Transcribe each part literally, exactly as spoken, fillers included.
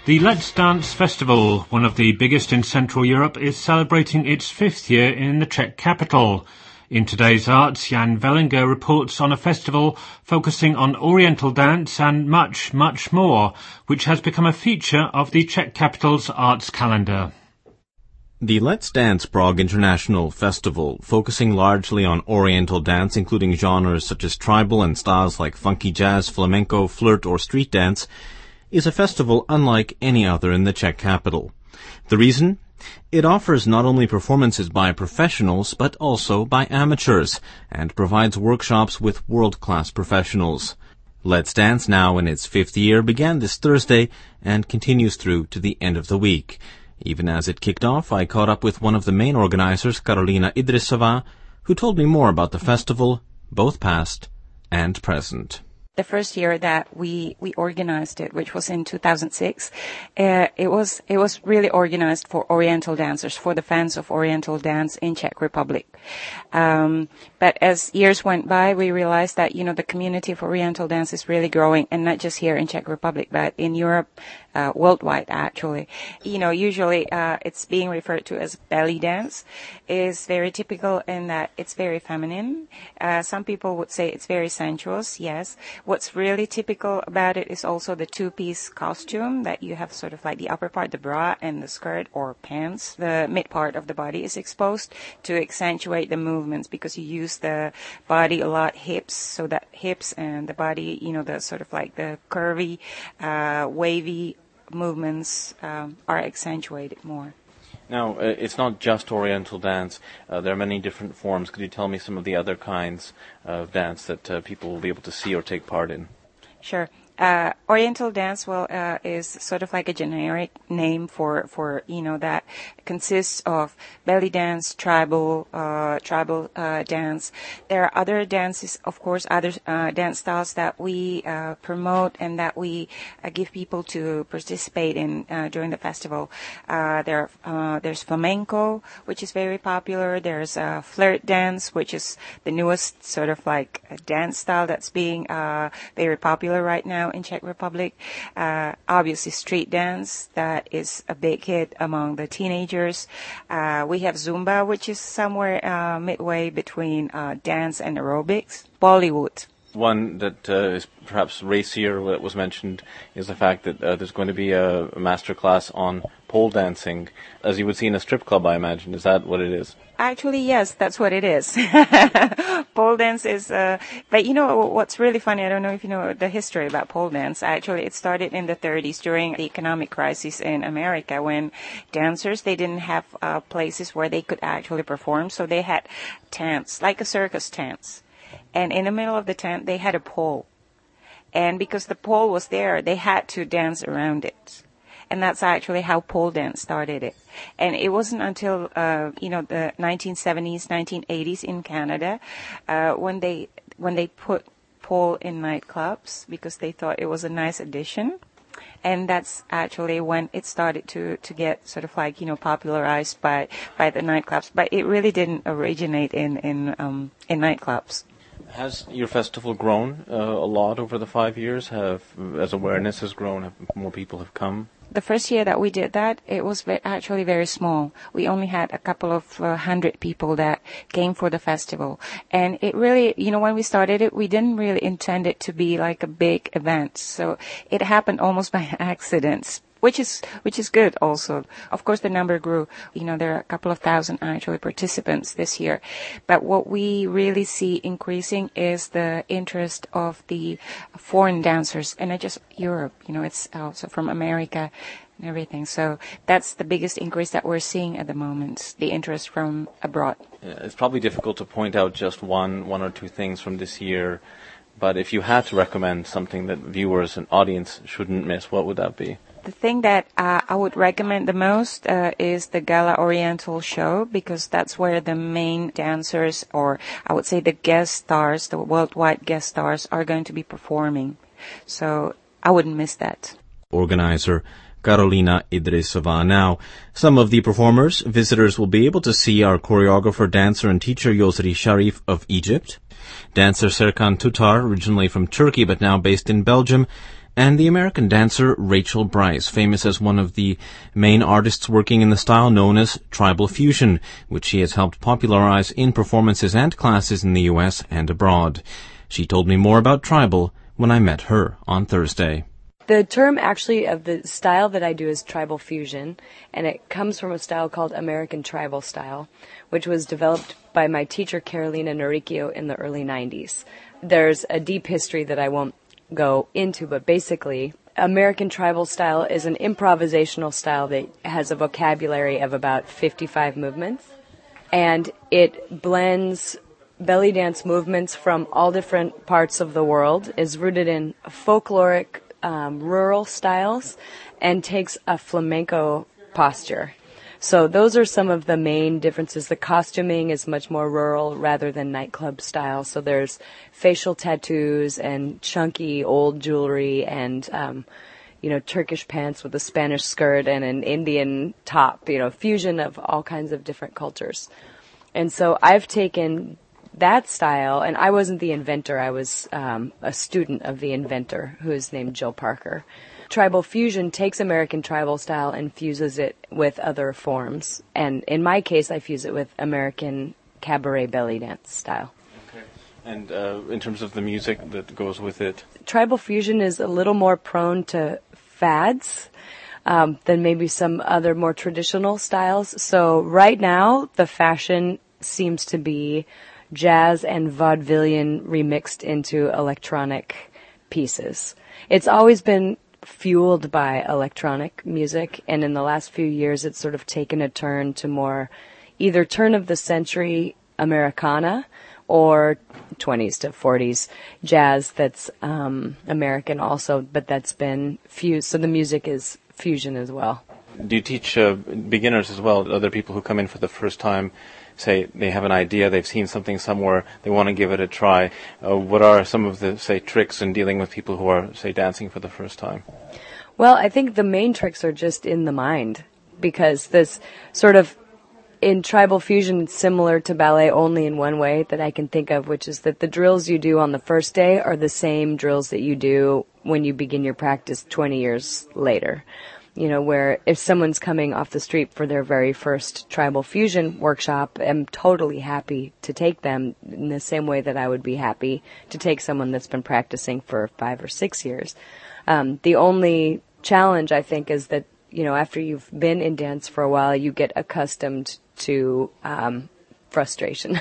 The Let's Dance Festival, one of the biggest in Central Europe, is celebrating its fifth year in the Czech capital. In today's Arts, Jan Vellinger reports on a festival focusing on Oriental dance and much, much more, which has become a feature of the Czech capital's arts calendar. The Let's Dance Prague International Festival, focusing largely on Oriental dance, including genres such as tribal and styles like funky jazz, flamenco, flirt, or street dance, is a festival unlike any other in the Czech capital. The reason? It offers not only performances by professionals, but also by amateurs, and provides workshops with world-class professionals. Let's Dance, now in its fifth year, began this Thursday and continues through to the end of the week. Even as it kicked off, I caught up with one of the main organizers, Karolina Idrisová, who told me more about the festival, both past and present. The first year that we, we organized it, which was in two thousand six, uh, it was, it was really organized for Oriental dancers, for the fans of Oriental dance in Czech Republic. Um, but as years went by, we realized that, you know, the community of Oriental dance is really growing, and not just here in Czech Republic, but in Europe, uh, worldwide, actually. You know, usually, uh, it's being referred to as belly dance. Is very typical in that it's very feminine. Uh, some people would say it's very sensuous, yes. What's really typical about it is also the two-piece costume that you have, sort of like the upper part, the bra, and the skirt or pants. The mid part of the body is exposed to accentuate the movements, because you use the body a lot, hips, so that hips and the body, you know, the sort of like the curvy, uh, wavy movements um, are accentuated more. Now, uh, it's not just Oriental dance. Uh, there are many different forms. Could you tell me some of the other kinds of dance that uh, people will be able to see or take part in? Sure. Uh, Oriental dance, well, uh, is sort of like a generic name for, for, you know, that consists of belly dance, tribal, uh, tribal, uh, dance. There are other dances, of course, other, uh, dance styles that we, uh, promote and that we, uh, give people to participate in, uh, during the festival. Uh, there, uh, there's flamenco, which is very popular. There's, uh, flirt dance, which is the newest sort of like a dance style that's being, uh, very popular right now in Czech Republic. Uh, obviously street dance, that is a big hit among the teenagers. Uh, we have Zumba, which is somewhere uh, midway between uh, dance and aerobics. Bollywood. One that uh, is perhaps racier, what was mentioned, is the fact that uh, there's going to be a, a master class on pole dancing, as you would see in a strip club, I imagine. Is that what it is? Actually, yes, that's what it is. Pole dance is, uh, but you know what's really funny? I don't know if you know the history about pole dance. Actually, it started in the thirties during the economic crisis in America, when dancers, they didn't have uh, places where they could actually perform, so they had tents, like a circus tent. And in the middle of the tent, they had a pole. And because the pole was there, they had to dance around it. And that's actually how pole dance started it. And it wasn't until, uh, you know, the nineteen seventies, nineteen eighties in Canada, uh, when they, when they put pole in nightclubs, because they thought it was a nice addition. And that's actually when it started to, to get sort of like, you know, popularized by, by the nightclubs. But it really didn't originate in, in, um, in nightclubs. Has your festival grown uh, a lot over the five years? Have, as awareness has grown, have more people have come? The first year that we did that, it was ve- actually very small. We only had a couple of uh, hundred people that came for the festival. And it really, you know, when we started it, we didn't really intend it to be like a big event. So it happened almost by accident, which is, which is good also. Of course, the number grew. You know, there are a couple of thousand actually participants this year. But what we really see increasing is the interest of the foreign dancers, and not just Europe. You know, it's also from America and everything. So that's the biggest increase that we're seeing at the moment, the interest from abroad. Yeah, it's probably difficult to point out just one, one or two things from this year. But if you had to recommend something that viewers and audience shouldn't miss, what would that be? The thing that uh, I would recommend the most uh, is the Gala Oriental show, because that's where the main dancers, or I would say the guest stars, the worldwide guest stars, are going to be performing. So I wouldn't miss that. Organizer Karolina Idrisová. Now, some of the performers, visitors will be able to see our choreographer, dancer, and teacher Yosri Sharif of Egypt, dancer Serkan Tutar, originally from Turkey but now based in Belgium, And the American dancer Rachel Brice, famous as one of the main artists working in the style known as tribal fusion, which she has helped popularize in performances and classes in the U S and abroad. She told me more about tribal when I met her on Thursday. The term actually of the style that I do is tribal fusion, and it comes from a style called American tribal style, which was developed by my teacher Carolina Noricchio in the early nineties. There's a deep history that I won't go into, but basically American tribal style is an improvisational style that has a vocabulary of about fifty-five movements, and it blends belly dance movements from all different parts of the world, is rooted in folkloric um, rural styles, and takes a flamenco posture. So those are some of the main differences. The costuming is much more rural rather than nightclub style. So there's facial tattoos and chunky old jewelry and, um, you know, Turkish pants with a Spanish skirt and an Indian top, you know, fusion of all kinds of different cultures. And so I've taken that style, and I wasn't the inventor. I was um, a student of the inventor, who is named Jill Parker. Tribal fusion takes American tribal style and fuses it with other forms. And in my case, I fuse it with American cabaret belly dance style. Okay. And uh, in terms of the music that goes with it? Tribal fusion is a little more prone to fads um, than maybe some other more traditional styles. So right now, the fashion seems to be jazz and vaudevillian remixed into electronic pieces. It's always been fueled by electronic music, and in the last few years it's sort of taken a turn to more either turn of the century Americana or twenties to forties jazz that's um, American also, but that's been fused, so the music is fusion as well. Do you teach uh, beginners as well, other people who come in for the first time, say they have an idea, they've seen something somewhere, they want to give it a try? Uh, what are some of the, say, tricks in dealing with people who are, say, dancing for the first time? Well, I think the main tricks are just in the mind, because this sort of, in tribal fusion, it's similar to ballet only in one way that I can think of, which is that the drills you do on the first day are the same drills that you do when you begin your practice twenty years later. You know, where if someone's coming off the street for their very first tribal fusion workshop, I'm totally happy to take them in the same way that I would be happy to take someone that's been practicing for five or six years. Um, the only challenge, I think, is that, you know, after you've been in dance for a while, you get accustomed to um, frustration.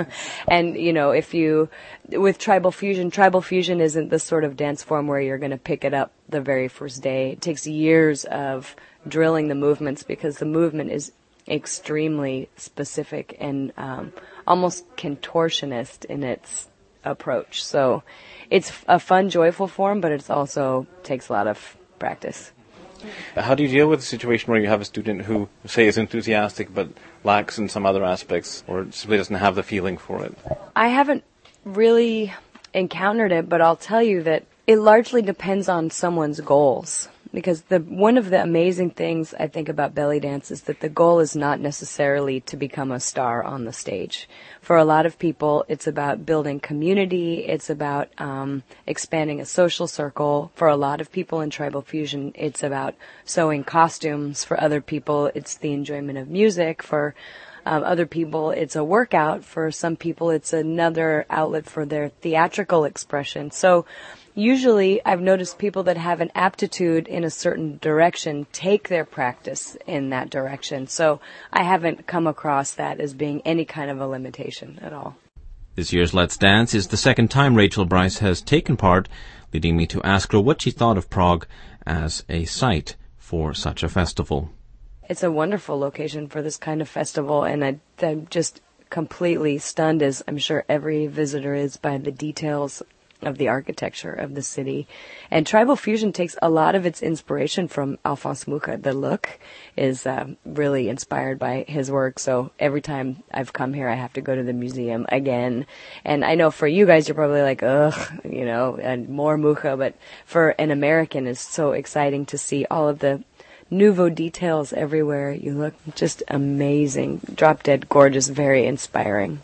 And, you know, if you, with tribal fusion, tribal fusion isn't the sort of dance form where you're going to pick it up the very first day. It takes years of drilling the movements because the movement is extremely specific and um, almost contortionist in its approach. So it's a fun, joyful form, but it also takes a lot of practice. How do you deal with a situation where you have a student who, say, is enthusiastic but lacks in some other aspects or simply doesn't have the feeling for it? I haven't really encountered it, but I'll tell you that it largely depends on someone's goals. Because the one of the amazing things I think about belly dance is that the goal is not necessarily to become a star on the stage. For a lot of people, it's about building community. It's about um, expanding a social circle. For a lot of people in tribal fusion, it's about sewing costumes. For other people, it's the enjoyment of music. For um, other people, it's a workout. For some people, it's another outlet for their theatrical expression. So usually, I've noticed people that have an aptitude in a certain direction take their practice in that direction. So I haven't come across that as being any kind of a limitation at all. This year's Let's Dance is the second time Rachel Brice has taken part, leading me to ask her what she thought of Prague as a site for such a festival. It's a wonderful location for this kind of festival, and I, I'm just completely stunned, as I'm sure every visitor is, by the details of the architecture of the city. And tribal fusion takes a lot of its inspiration from Alphonse Mucha. The look is uh, really inspired by his work, so every time I've come here I have to go to the museum again. And I know for you guys you're probably like, ugh, you know, and more Mucha, but for an American it's so exciting to see all of the nouveau details everywhere. You look just amazing, drop dead gorgeous, very inspiring.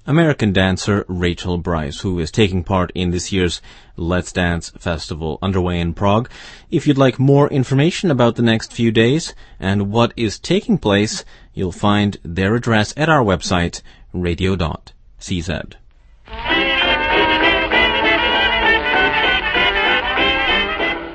American dancer Rachel Bryce, who is taking part in this year's Let's Dance Festival underway in Prague. If you'd like more information about the next few days and what is taking place, you'll find their address at our website, radio dot c z.